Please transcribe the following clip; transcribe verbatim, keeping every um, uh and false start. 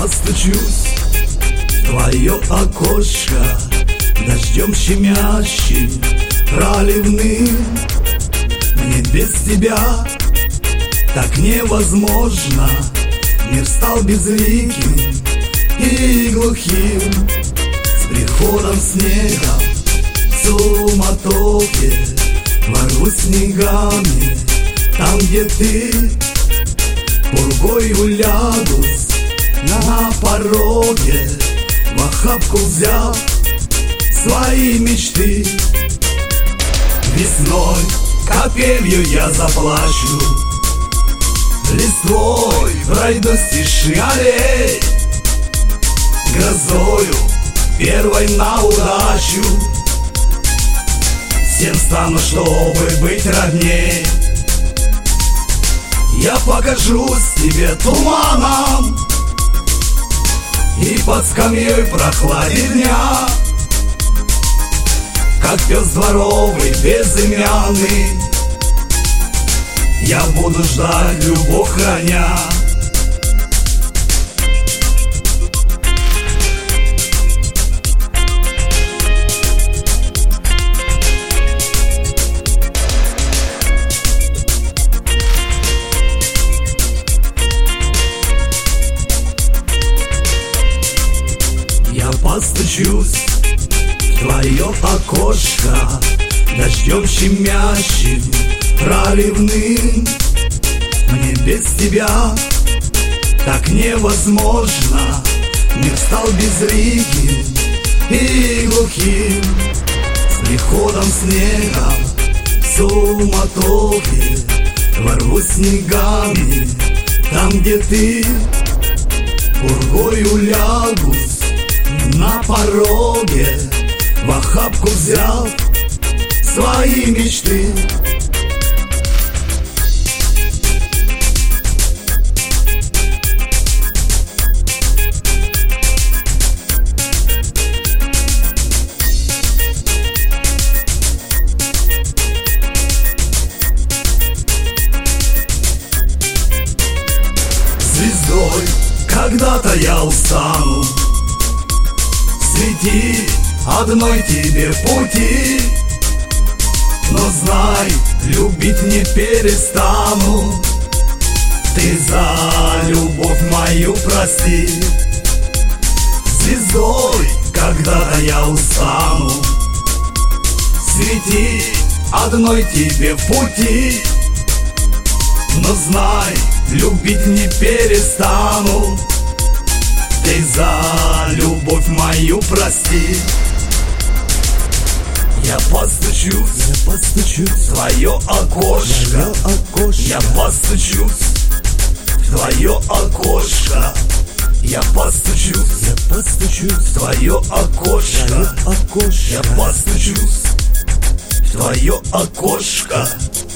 постучусь в твое окошко дождем щемящим, проливным. Мне без тебя так невозможно. Мир стал безликим и глухим. С приходом снега в суматохе ворвусь снегами там, где ты. Пургою лягусь на пороге, в охапку взяв свои мечты. Весной капелью я заплачу, листвой пройду стиши аллей, грозою первой на удачу всем стану, чтобы быть родней. Я покажусь тебе туманом и под скамьей прохладе дня, как пес дворовый безымянный, я буду ждать, любовь храня. Я постучусь в твое окошко дождем щемящим, проливным. Мне без тебя так невозможно. Мир стал безликим и глухим. С приходом снега в суматохе ворвусь снегами там, где ты. Пургою лягусь на пороге, в охапку взяв свои мечты. Звездой когда-то я устану, свети одной тебе пути. Но знай, любить не перестану. Ты за любовь мою прости. Звездой когда-то я устану, свети одной тебе пути. Но знай, любить не перестану. Ты за любовь мою прости. Я постучусь, я постучусь в твое окошко, окошко. Я постучусь в твое окошко. Я постучусь, я постучусь в твое окошко, окошко. Я постучусь в твое окошко.